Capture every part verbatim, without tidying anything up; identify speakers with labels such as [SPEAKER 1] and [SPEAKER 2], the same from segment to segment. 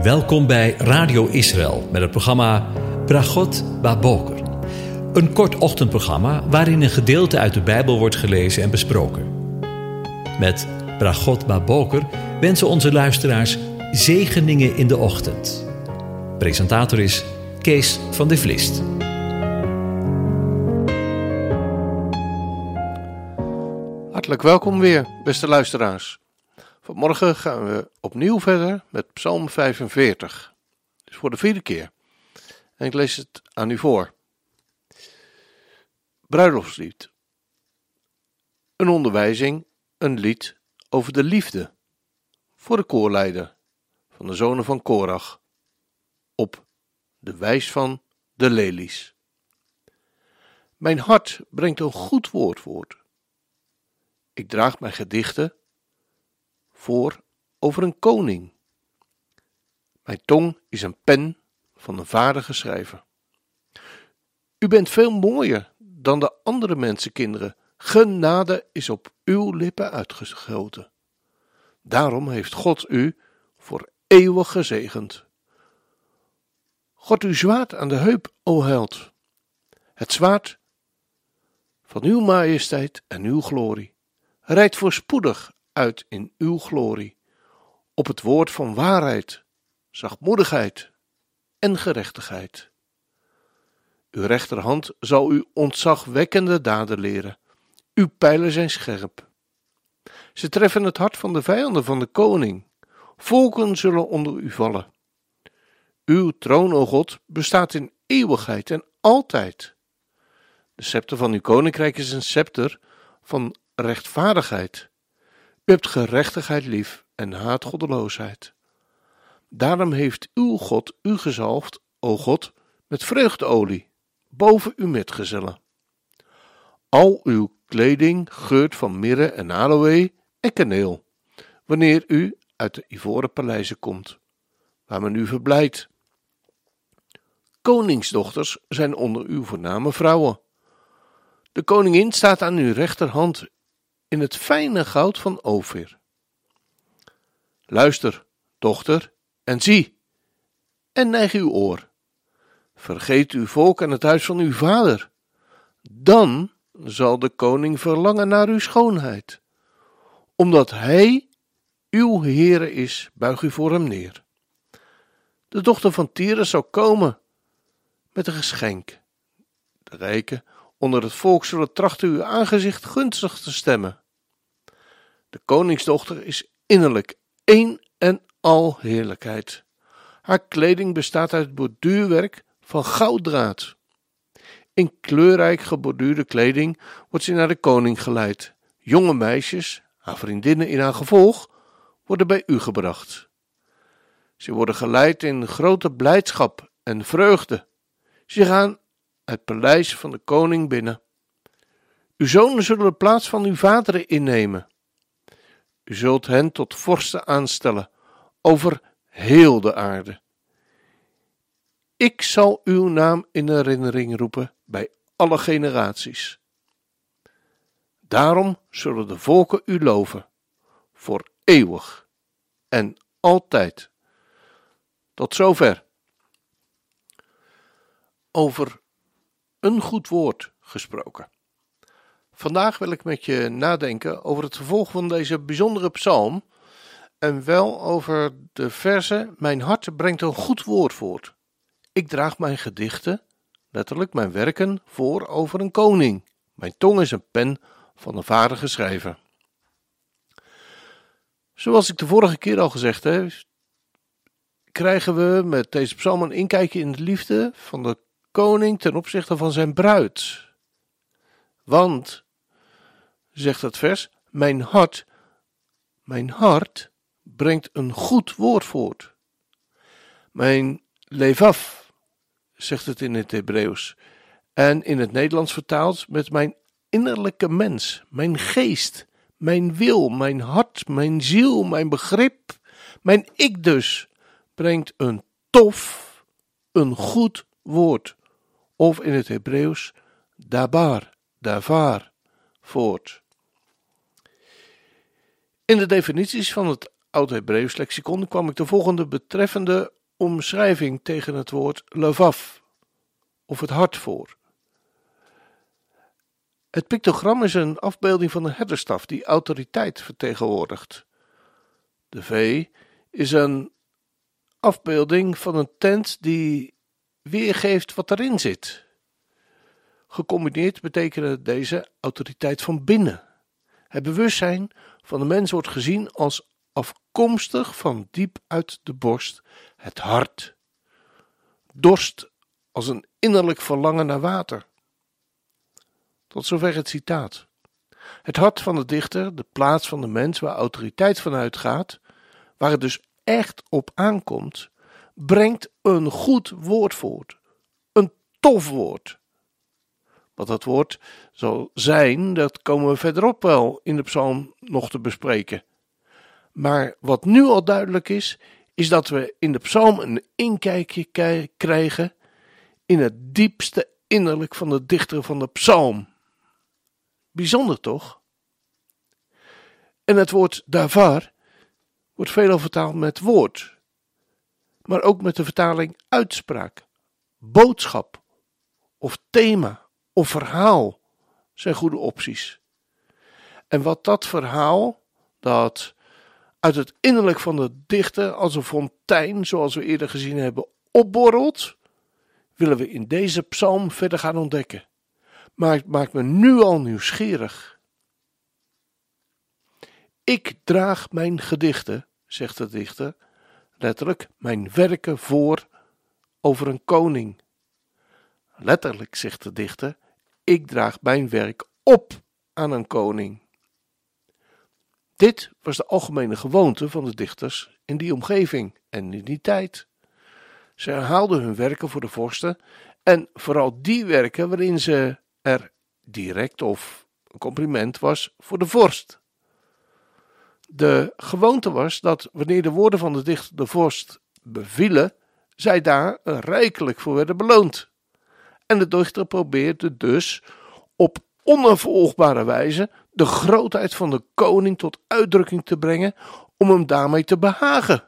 [SPEAKER 1] Welkom bij Radio Israël met het programma Bragot Baboker. Een kort ochtendprogramma waarin een gedeelte uit de Bijbel wordt gelezen en besproken. Met Bragot Baboker wensen onze luisteraars zegeningen in de ochtend. Presentator is Kees van de Vlist.
[SPEAKER 2] Hartelijk welkom weer, beste luisteraars. Vanmorgen gaan we opnieuw verder met Psalm vijfenveertig. Dus voor de vierde keer. En ik lees het aan u voor. Bruiloftslied. Een onderwijzing, een lied over de liefde. Voor de koorleider van de zonen van Korach. Op de wijs van de lelies. Mijn hart brengt een goed woord voort. Ik draag mijn gedichten voor over een koning. Mijn tong is een pen van een vaardige schrijver. U bent veel mooier dan de andere mensenkinderen. Genade is op uw lippen uitgeschoten. Daarom heeft God u voor eeuwig gezegend. God uw zwaard aan de heup, o held. Het zwaard van uw majesteit en uw glorie. Rijd voorspoedig uit in uw glorie, op het woord van waarheid, zachtmoedigheid en gerechtigheid. Uw rechterhand zal u ontzagwekkende daden leren, uw pijlen zijn scherp. Ze treffen het hart van de vijanden van de koning, volken zullen onder u vallen. Uw troon, o God, bestaat in eeuwigheid en altijd. De scepter van uw koninkrijk is een scepter van rechtvaardigheid. U hebt gerechtigheid lief en haat goddeloosheid. Daarom heeft uw God u gezalfd, o God, met vreugdeolie, boven uw metgezellen. Al uw kleding geurt van mirre en aloë en kaneel, wanneer u uit de ivoren paleizen komt, waar men u verblijdt. Koningsdochters zijn onder uw voorname vrouwen. De koningin staat aan uw rechterhand in het fijne goud van Ofir. Luister, dochter, en zie, en neig uw oor. Vergeet uw volk en het huis van uw vader. Dan zal de koning verlangen naar uw schoonheid. Omdat hij uw Heere is, buig u voor hem neer. De dochter van Tyrus zal komen met een geschenk. De rijken onder het volk zullen trachten uw aangezicht gunstig te stemmen. De koningsdochter is innerlijk één en al heerlijkheid. Haar kleding bestaat uit borduurwerk van gouddraad. In kleurrijk geborduurde kleding wordt ze naar de koning geleid. Jonge meisjes, haar vriendinnen in haar gevolg, worden bij u gebracht. Ze worden geleid in grote blijdschap en vreugde. Ze gaan het paleis van de koning binnen. Uw zonen zullen de plaats van uw vaderen innemen. U zult hen tot vorsten aanstellen over heel de aarde. Ik zal uw naam in herinnering roepen bij alle generaties. Daarom zullen de volken u loven, voor eeuwig en altijd. Tot zover. Over een goed woord gesproken. Vandaag wil ik met je nadenken over het vervolg van deze bijzondere psalm en wel over de verse: mijn hart brengt een goed woord voort. Ik draag mijn gedichten, letterlijk mijn werken, voor over een koning. Mijn tong is een pen van een vaardige schrijver. Zoals ik de vorige keer al gezegd heb, krijgen we met deze psalm een inkijkje in de liefde van de koning ten opzichte van zijn bruid. Want, zegt het vers, mijn hart, mijn hart brengt een goed woord voort. Mijn levaf, zegt het in het Hebreeuws, en in het Nederlands vertaald met mijn innerlijke mens, mijn geest, mijn wil, mijn hart, mijn ziel, mijn begrip, mijn ik dus, brengt een tof, een goed woord. Of in het Hebreeuws, dabar, davar, voort. In de definities van het Oud-Hebreeuws lexicon kwam ik de volgende betreffende omschrijving tegen het woord levav, of het hart, voor. Het pictogram is een afbeelding van een herderstaf die autoriteit vertegenwoordigt. De V is een afbeelding van een tent die weergeeft wat erin zit. Gecombineerd betekenen deze autoriteit van binnen. Het bewustzijn van de mens wordt gezien als afkomstig van diep uit de borst, het hart. Dorst als een innerlijk verlangen naar water. Tot zover het citaat. Het hart van de dichter, de plaats van de mens waar autoriteit van uitgaat, waar het dus echt op aankomt, brengt een goed woord voort. Een tof woord. Wat dat woord zal zijn, dat komen we verderop wel in de psalm nog te bespreken. Maar wat nu al duidelijk is, is dat we in de psalm een inkijkje krijgen in het diepste innerlijk van de dichter van de psalm. Bijzonder toch? En het woord davar wordt veelal vertaald met woord, maar ook met de vertaling uitspraak, boodschap of thema of verhaal zijn goede opties. En wat dat verhaal, dat uit het innerlijk van de dichter als een fontein, zoals we eerder gezien hebben, opborrelt, willen we in deze psalm verder gaan ontdekken. Maar het maakt me nu al nieuwsgierig. Ik draag mijn gedichten, zegt de dichter, letterlijk mijn werken voor over een koning. Letterlijk zegt de dichter, ik draag mijn werk op aan een koning. Dit was de algemene gewoonte van de dichters in die omgeving en in die tijd. Ze herhaalden hun werken voor de vorsten en vooral die werken waarin ze er direct of een compliment was voor de vorst. De gewoonte was dat wanneer de woorden van de dichter de vorst bevielen, zij daar rijkelijk voor werden beloond. En de dichter probeerde dus op onafvolgbare wijze de grootheid van de koning tot uitdrukking te brengen om hem daarmee te behagen.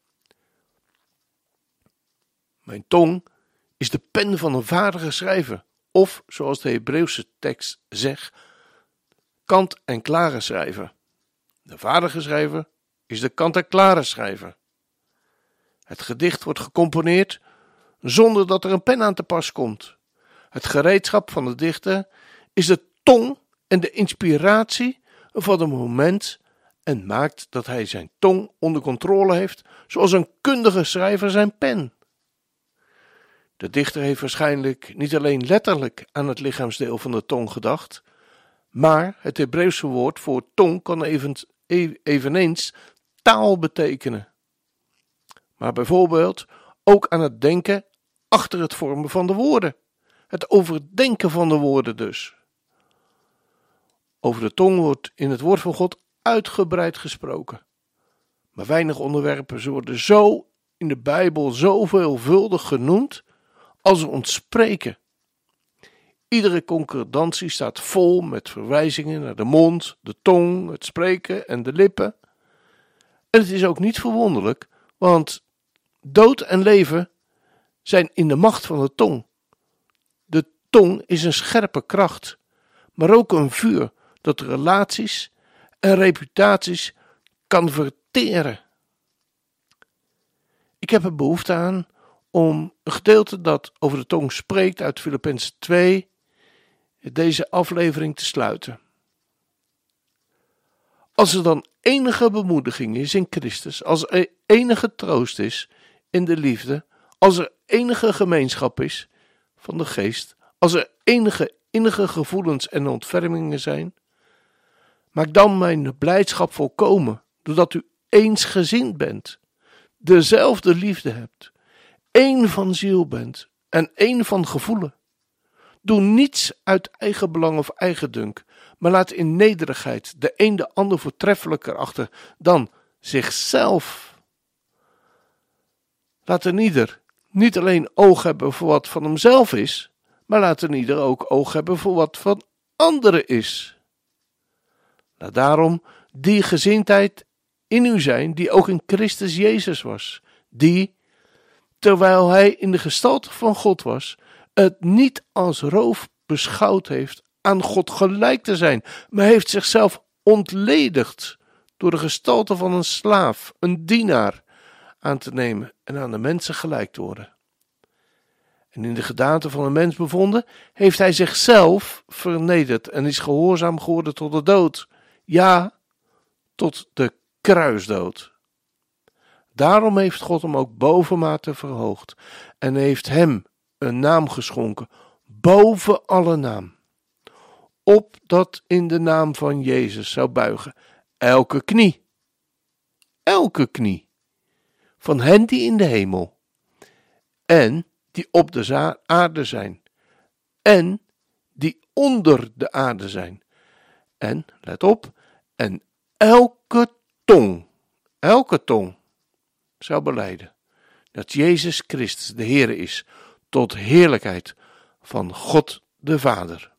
[SPEAKER 2] Mijn tong is de pen van een vaardige schrijver, of zoals de Hebreeuwse tekst zegt, kant-en-klare schrijver. De vaardige schrijver is de kant-en-klare schrijver. Het gedicht wordt gecomponeerd zonder dat er een pen aan te pas komt. Het gereedschap van de dichter is de tong en de inspiratie van het moment en maakt dat hij zijn tong onder controle heeft, zoals een kundige schrijver zijn pen. De dichter heeft waarschijnlijk niet alleen letterlijk aan het lichaamsdeel van de tong gedacht, maar het Hebreeuwse woord voor tong kan even, eveneens taal betekenen. Maar bijvoorbeeld ook aan het denken achter het vormen van de woorden. Het overdenken van de woorden dus. Over de tong wordt in het woord van God uitgebreid gesproken. Maar weinig onderwerpen worden zo in de Bijbel zo veelvuldig genoemd als ons spreken. Iedere concordantie staat vol met verwijzingen naar de mond, de tong, het spreken en de lippen. En het is ook niet verwonderlijk, want dood en leven zijn in de macht van de tong. De tong is een scherpe kracht, maar ook een vuur dat relaties en reputaties kan verteren. Ik heb er behoefte aan om een gedeelte dat over de tong spreekt uit Filippenzen twee, deze aflevering te sluiten. Als er dan enige bemoediging is in Christus, als er enige troost is in de liefde, als er enige gemeenschap is van de geest, als er enige innige gevoelens en ontfermingen zijn, maak dan mijn blijdschap volkomen, doordat u eensgezind bent, dezelfde liefde hebt, één van ziel bent en één van gevoelen. Doe niets uit eigen belang of eigendunk, maar laat in nederigheid de een de ander voortreffelijker achter dan zichzelf. Laat een ieder niet alleen oog hebben voor wat van hemzelf is, maar laat een ieder ook oog hebben voor wat van anderen is. Laat daarom die gezindheid in u zijn die ook in Christus Jezus was, die, terwijl hij in de gestalte van God was, het niet als roof beschouwd heeft aan God gelijk te zijn, maar heeft zichzelf ontledigd door de gestalte van een slaaf, een dienaar, aan te nemen en aan de mensen gelijk te worden. En in de gedaante van een mens bevonden, heeft hij zichzelf vernederd en is gehoorzaam geworden tot de dood. Ja, tot de kruisdood. Daarom heeft God hem ook bovenmate verhoogd en heeft hem een naam geschonken, boven alle naam. Opdat in de naam van Jezus zou buigen elke knie, elke knie, van hen die in de hemel en die op de aarde zijn en die onder de aarde zijn. En, let op, en elke tong, elke tong zou belijden dat Jezus Christus de Heer is, tot heerlijkheid van God de Vader.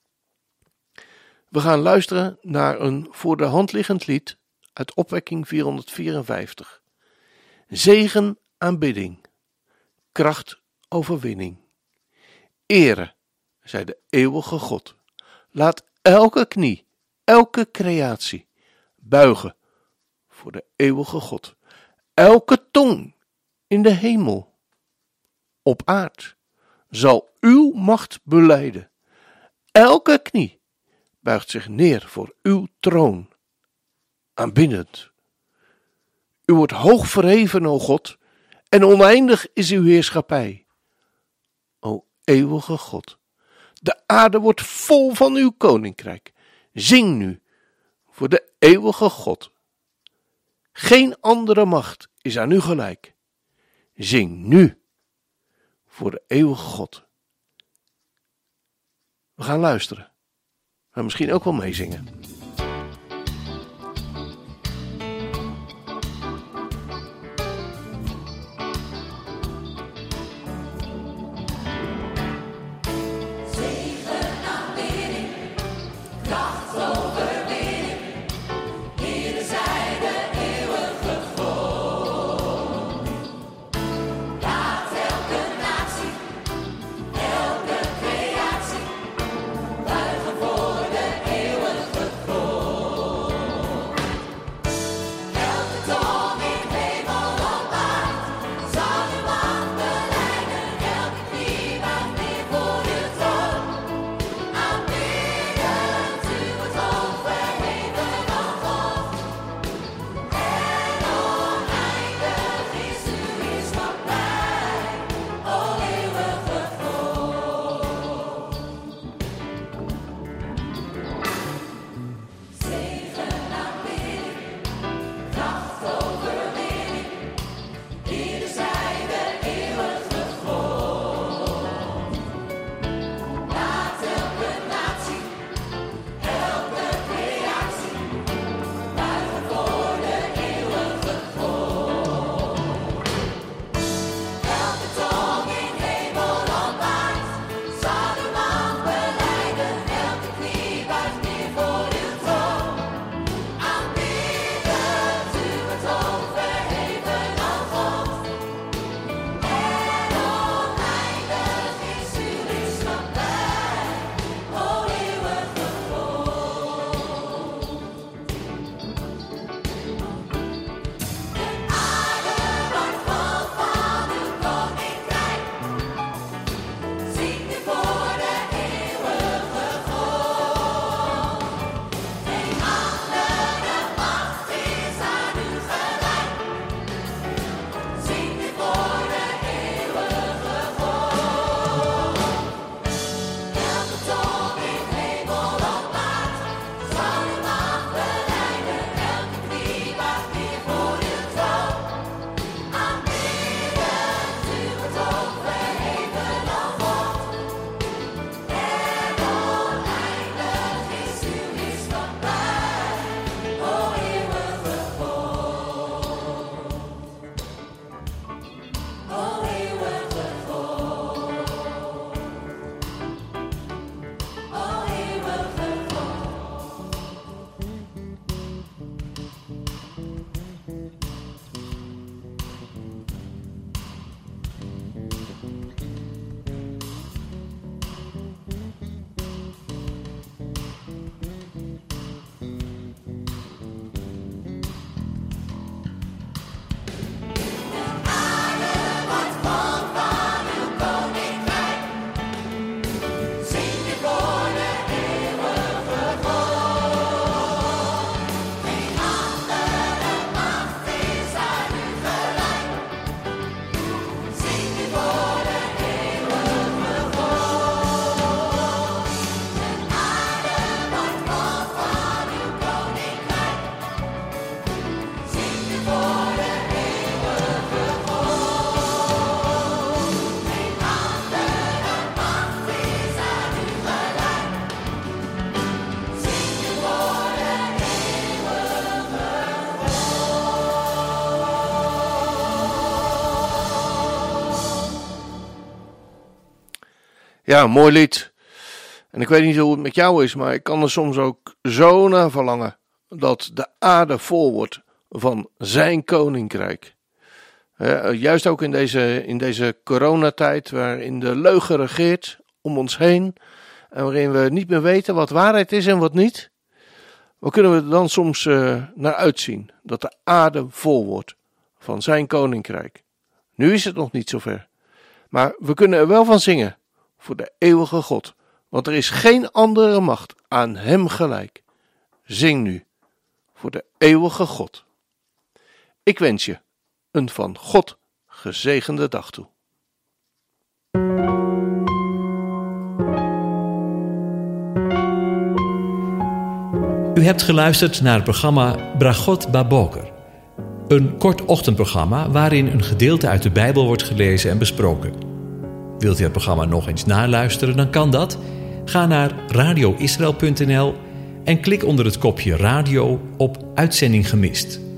[SPEAKER 2] We gaan luisteren naar een voor de hand liggend lied uit Opwekking vierhonderdvierenvijftig. Zegen, aanbidding, kracht, overwinning. Ere, zij de eeuwige God. Laat elke knie, elke creatie buigen voor de eeuwige God. Elke tong in de hemel, op aard, zal uw macht belijden. Elke knie buigt zich neer voor uw troon, aanbiddend. U wordt hoog verheven, o God, en oneindig is uw heerschappij. O eeuwige God, de aarde wordt vol van uw koninkrijk. Zing nu voor de eeuwige God. Geen andere macht is aan u gelijk. Zing nu voor de eeuwige God. We gaan luisteren, maar misschien ook wel meezingen.
[SPEAKER 3] Elke creatie buigen voor de eeuwige
[SPEAKER 2] Ja, een mooi lied. En ik weet niet hoe het met jou is, maar ik kan er soms ook zo naar verlangen dat de aarde vol wordt van zijn koninkrijk. Ja, juist ook in deze, in deze coronatijd waarin de leugen regeert om ons heen en waarin we niet meer weten wat waarheid is en wat niet. Waar kunnen we er dan soms uh, naar uitzien dat de aarde vol wordt van zijn koninkrijk. Nu is het nog niet zover, maar we kunnen er wel van zingen voor de eeuwige God, want er is geen andere macht aan hem gelijk. Zing nu voor de eeuwige God. Ik wens je een van God gezegende dag toe.
[SPEAKER 1] U hebt geluisterd naar het programma Bragot Baboker. Een kort ochtendprogramma waarin een gedeelte uit de Bijbel wordt gelezen en besproken. Wilt u het programma nog eens naluisteren, dan kan dat. Ga naar radio israël punt n l en klik onder het kopje radio op Uitzending gemist.